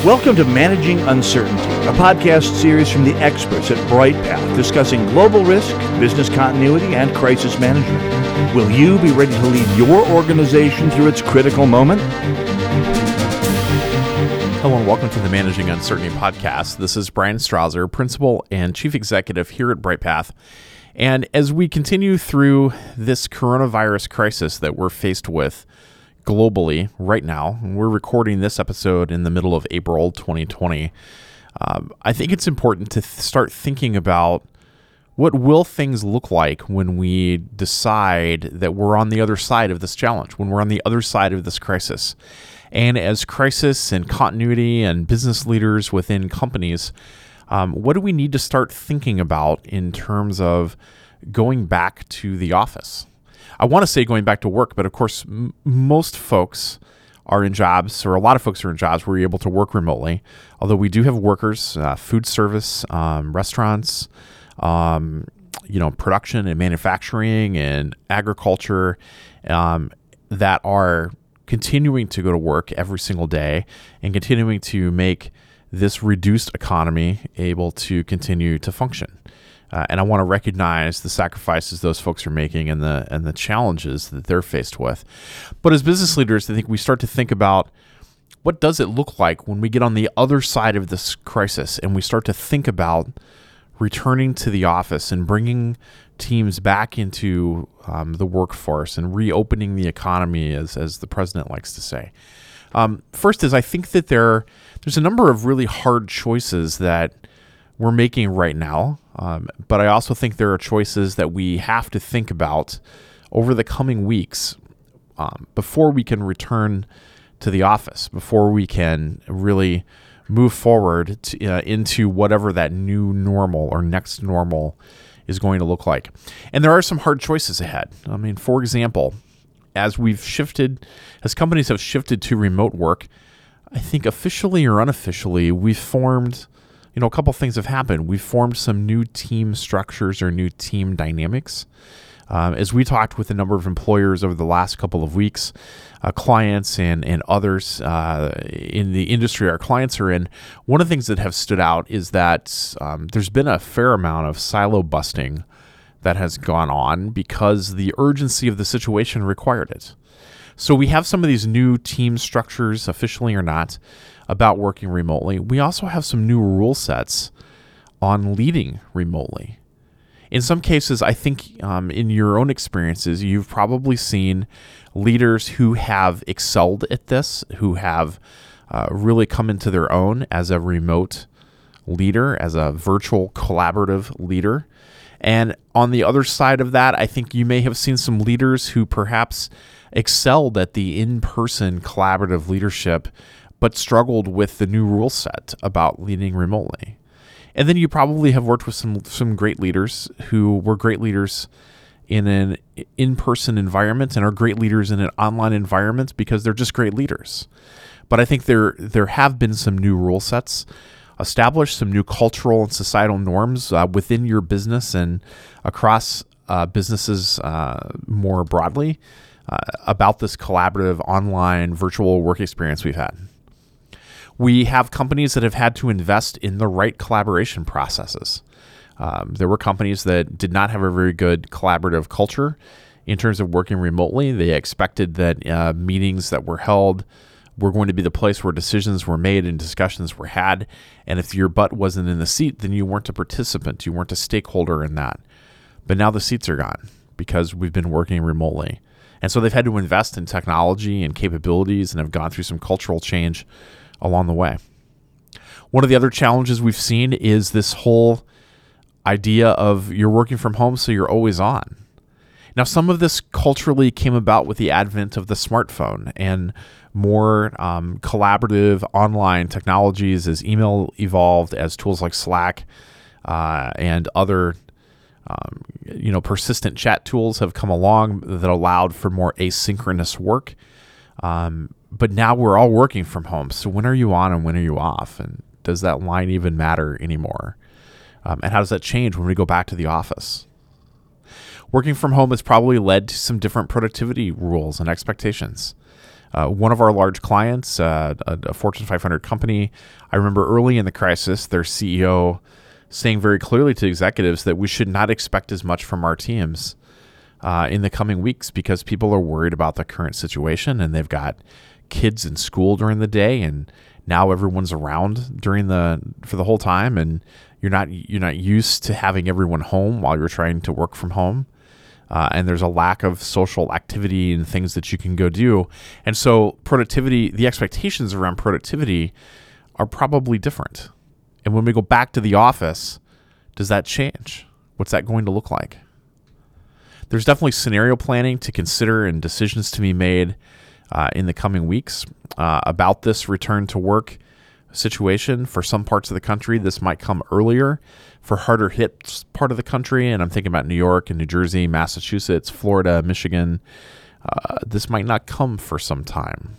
Welcome to Managing Uncertainty, a podcast series from the experts at BrightPath discussing global risk, business continuity, and crisis management. Will you be ready to lead your organization through its critical moment? Hello and welcome to the Managing Uncertainty podcast. This is Brian Strawser, Principal and Chief Executive here at BrightPath. And as we continue through this coronavirus crisis that we're faced with globally right now, and we're recording this episode in the middle of April 2020, I think it's important to start thinking about what will things look like when we decide that we're on the other side of this challenge, when we're on the other side of this crisis. And as crisis and continuity and business leaders within companies, what do we need to start thinking about in terms of going back to the office? I want to say going back to work, but of course, most folks are in jobs, or a lot of folks are in jobs where you're able to work remotely. Although we do have workers, food service, restaurants, production and manufacturing and agriculture that are continuing to go to work every single day and continuing to make this reduced economy able to continue to function. And I want to recognize the sacrifices those folks are making and the challenges that they're faced with. But as business leaders, I think we start to think about what does it look like when we get on the other side of this crisis and we start to think about returning to the office and bringing teams back into the workforce and reopening the economy, as the president likes to say. First is I think that there's a number of really hard choices that we're making right now, but I also think there are choices that we have to think about over the coming weeks before we can return to the office, before we can really move forward into whatever that new normal or next normal is going to look like. And there are some hard choices ahead. I mean, for example, as companies have shifted to remote work, I think officially or unofficially, we've formed, a couple things have happened. We've formed some new team structures or new team dynamics. As we talked with a number of employers over the last couple of weeks, clients and others in the industry our clients are in, one of the things that have stood out is that there's been a fair amount of silo busting that has gone on because the urgency of the situation required it. So we have some of these new team structures, officially or not, about working remotely. We also have some new rule sets on leading remotely. In some cases, I think in your own experiences, you've probably seen leaders who have excelled at this, who have really come into their own as a remote leader, as a virtual collaborative leader. And on the other side of that, I think you may have seen some leaders who perhaps excelled at the in-person collaborative leadership, but struggled with the new rule set about leading remotely. And then you probably have worked with some great leaders who were great leaders in an in-person environment and are great leaders in an online environment because they're just great leaders. But I think there have been some new rule sets established, some new cultural and societal norms within your business and across businesses more broadly about this collaborative online virtual work experience we've had. We have companies that have had to invest in the right collaboration processes. There were companies that did not have a very good collaborative culture in terms of working remotely. They expected that meetings that were held were going to be the place where decisions were made and discussions were had. And if your butt wasn't in the seat, then you weren't a participant. You weren't a stakeholder in that. But now the seats are gone because we've been working remotely. And so they've had to invest in technology and capabilities and have gone through some cultural change along the way. One of the other challenges we've seen is this whole idea of you're working from home, so you're always on. Now, some of this culturally came about with the advent of the smartphone and more collaborative online technologies as email evolved, as tools like Slack and other persistent chat tools have come along that allowed for more asynchronous work. But now we're all working from home. So when are you on and when are you off? And does that line even matter anymore? And how does that change when we go back to the office? Working from home has probably led to some different productivity rules and expectations. One of our large clients, a Fortune 500 company, I remember early in the crisis, their CEO saying very clearly to executives that we should not expect as much from our teams in the coming weeks because people are worried about the current situation and they've got kids in school during the day and now everyone's around for the whole time and you're not used to having everyone home while you're trying to work from home. And there's a lack of social activity and things that you can go do. And so productivity, the expectations around productivity are probably different. And when we go back to the office, does that change? What's that going to look like? There's definitely scenario planning to consider and decisions to be made in the coming weeks about this return to work situation. For some parts of the country, this might come earlier. For harder hit part of the country, and I'm thinking about New York and New Jersey, Massachusetts, Florida, Michigan, this might not come for some time.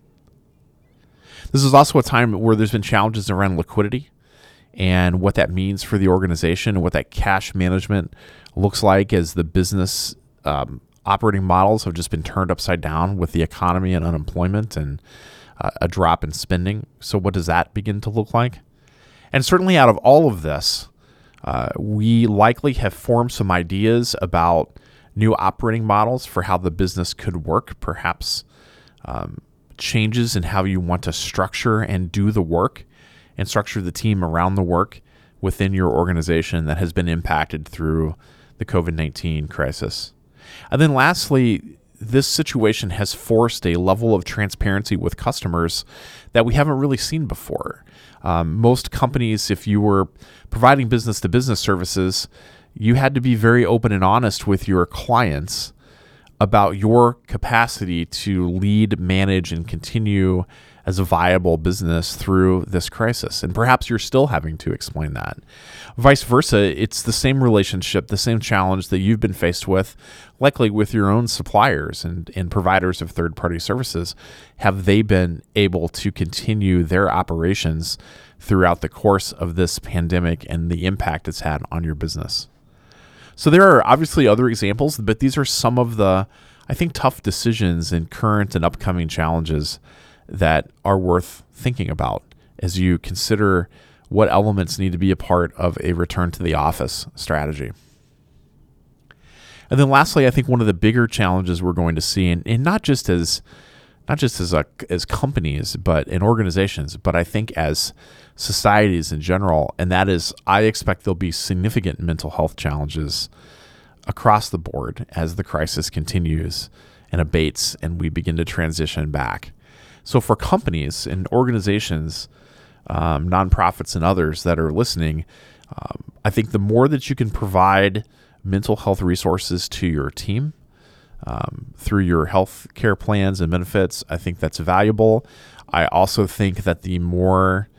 This is also a time where there's been challenges around liquidity and what that means for the organization and what that cash management looks like as the business operating models have just been turned upside down with the economy and unemployment and a drop in spending. So what does that begin to look like? And certainly out of all of this, we likely have formed some ideas about new operating models for how the business could work, perhaps changes in how you want to structure and do the work and structure the team around the work within your organization that has been impacted through the COVID-19 crisis. And then lastly, this situation has forced a level of transparency with customers that we haven't really seen before. Most companies, if you were providing business-to-business services, you had to be very open and honest with your clients about your capacity to lead, manage, and continue as a viable business through this crisis. And perhaps you're still having to explain that. Vice versa, it's the same relationship, the same challenge that you've been faced with, likely with your own suppliers and providers of third-party services. Have they been able to continue their operations throughout the course of this pandemic and the impact it's had on your business? So there are obviously other examples, but these are some of the, I think, tough decisions and current and upcoming challenges that are worth thinking about as you consider what elements need to be a part of a return to the office strategy. And then lastly, I think one of the bigger challenges we're going to see, and not just as companies, but in organizations, but I think as societies in general, and that is I expect there'll be significant mental health challenges across the board as the crisis continues and abates and we begin to transition back. So for companies and organizations, nonprofits and others that are listening, I think the more that you can provide mental health resources to your team through your health care plans and benefits, I think that's valuable. I also think that the more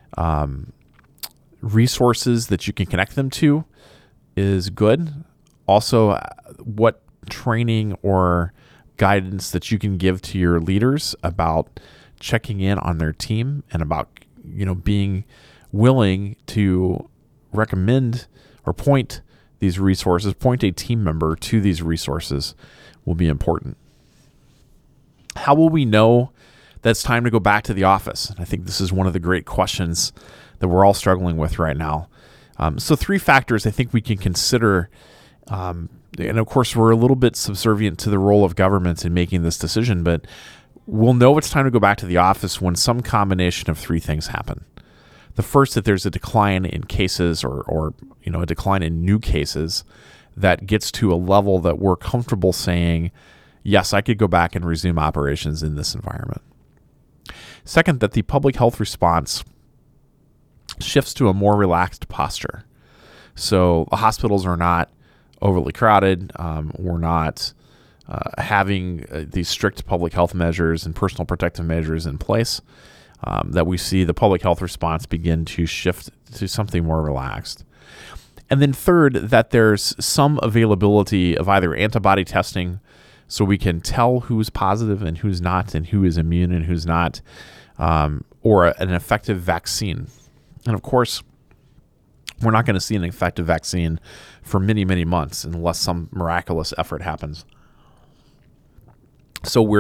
resources that you can connect them to is good. Also, what training or guidance that you can give to your leaders about checking in on their team and about, being willing to recommend or point these resources, point a team member to these resources will be important. How will we know that it's time to go back to the office? And I think this is one of the great questions that we're all struggling with right now. So 3 factors I think we can consider. And of course, we're a little bit subservient to the role of governments in making this decision, but we'll know it's time to go back to the office when some combination of 3 things happen. The first, that there's a decline in cases or a decline in new cases that gets to a level that we're comfortable saying, yes, I could go back and resume operations in this environment. Second, that the public health response shifts to a more relaxed posture. So the hospitals are not overly crowded. We're not having these strict public health measures and personal protective measures in place, that we see the public health response begin to shift to something more relaxed. And then third, that there's some availability of either antibody testing so we can tell who's positive and who's not and who is immune and who's not, or an effective vaccine. And of course, we're not going to see an effective vaccine for many, many months unless some miraculous effort happens. So we're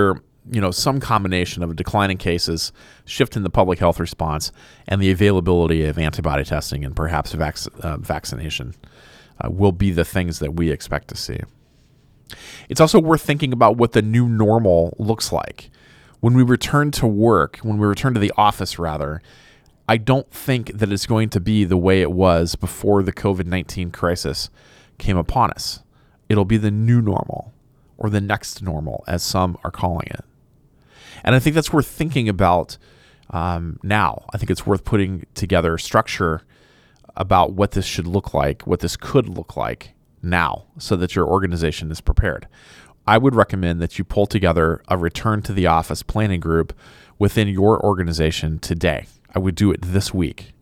some combination of a decline in cases, shift in the public health response, and the availability of antibody testing and perhaps vaccination will be the things that we expect to see. It's also worth thinking about what the new normal looks like. When we return to work, when we return to the office rather, I don't think that it's going to be the way it was before the COVID-19 crisis came upon us. It'll be the new normal, or the next normal, as some are calling it. And I think that's worth thinking about now. I think it's worth putting together structure about what this should look like, what this could look like now, so that your organization is prepared. I would recommend that you pull together a return to the office planning group within your organization today. I would do it this week.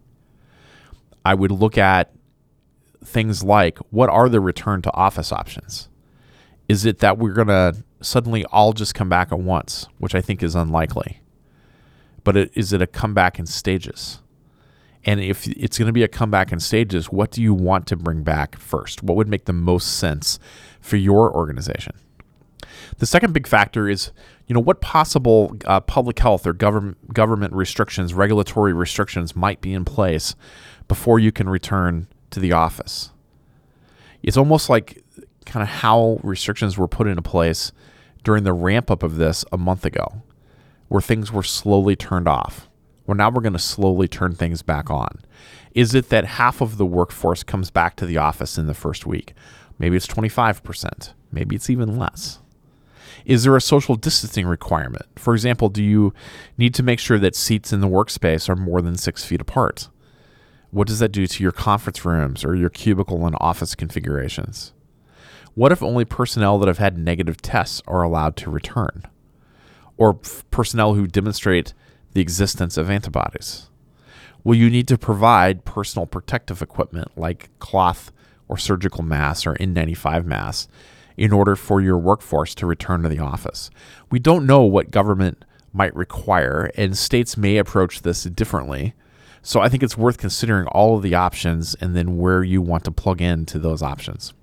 I would look at things like, what are the return to office options? Is it that we're going to suddenly all just come back at once, which I think is unlikely? But is it a comeback in stages? And if it's going to be a comeback in stages, what do you want to bring back first? What would make the most sense for your organization? The second big factor is, what possible public health or government restrictions, regulatory restrictions might be in place before you can return to the office. It's almost like kind of how restrictions were put into place during the ramp up of this a month ago, where things were slowly turned off. Well, now we're going to slowly turn things back on. Is it that half of the workforce comes back to the office in the first week? Maybe it's 25%. Maybe it's even less. Is there a social distancing requirement? For example, do you need to make sure that seats in the workspace are more than 6 feet apart? What does that do to your conference rooms or your cubicle and office configurations? What if only personnel that have had negative tests are allowed to return? Or personnel who demonstrate the existence of antibodies? Will you need to provide personal protective equipment like cloth or surgical masks or N95 masks in order for your workforce to return to the office? We don't know what government might require, and states may approach this differently. So I think it's worth considering all of the options and then where you want to plug into those options.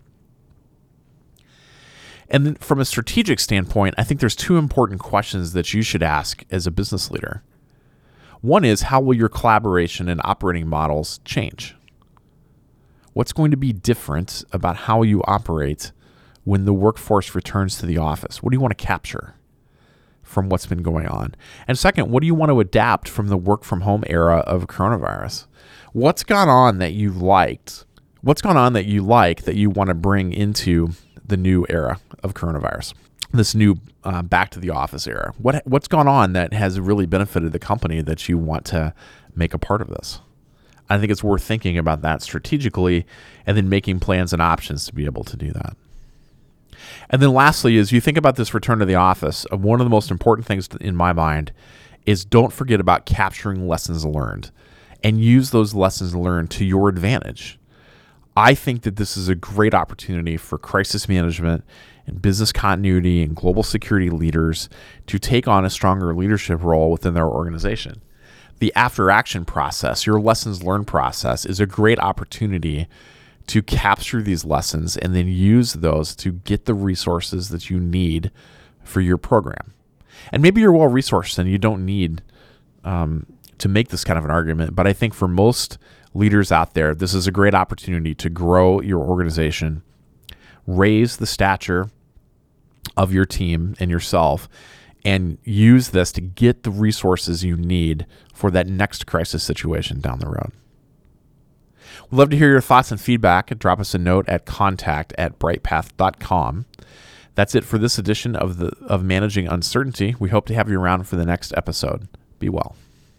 And then from a strategic standpoint, I think there's two important questions that you should ask as a business leader. One is, how will your collaboration and operating models change? What's going to be different about how you operate when the workforce returns to the office? What do you want to capture from what's been going on? And second, what do you want to adapt from the work from home era of coronavirus? What's gone on that you liked? What's gone on that you like that you want to bring into the new era of coronavirus, this new back to the office era? What's gone on that has really benefited the company that you want to make a part of this? I think it's worth thinking about that strategically and then making plans and options to be able to do that. And then lastly, as you think about this return to the office, one of the most important things in my mind is don't forget about capturing lessons learned and use those lessons learned to your advantage. I think that this is a great opportunity for crisis management and business continuity and global security leaders to take on a stronger leadership role within their organization. The after action process, your lessons learned process, is a great opportunity to capture these lessons and then use those to get the resources that you need for your program. And maybe you're well resourced and you don't need to make this kind of an argument, but I think for most leaders out there, this is a great opportunity to grow your organization, raise the stature of your team and yourself, and use this to get the resources you need for that next crisis situation down the road. We'd love to hear your thoughts and feedback. Drop us a note at contact@brightpath.com. That's it for this edition of Managing Uncertainty. We hope to have you around for the next episode. Be well.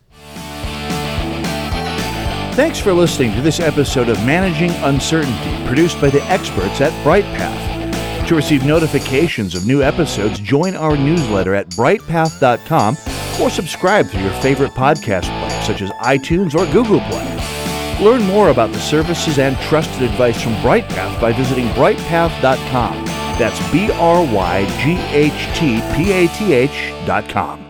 Thanks for listening to this episode of Managing Uncertainty, produced by the experts at BrightPath. To receive notifications of new episodes, join our newsletter at brightpath.com or subscribe through your favorite podcast player, such as iTunes or Google Play. Learn more about the services and trusted advice from BrightPath by visiting brightpath.com. That's BryghtPath.com.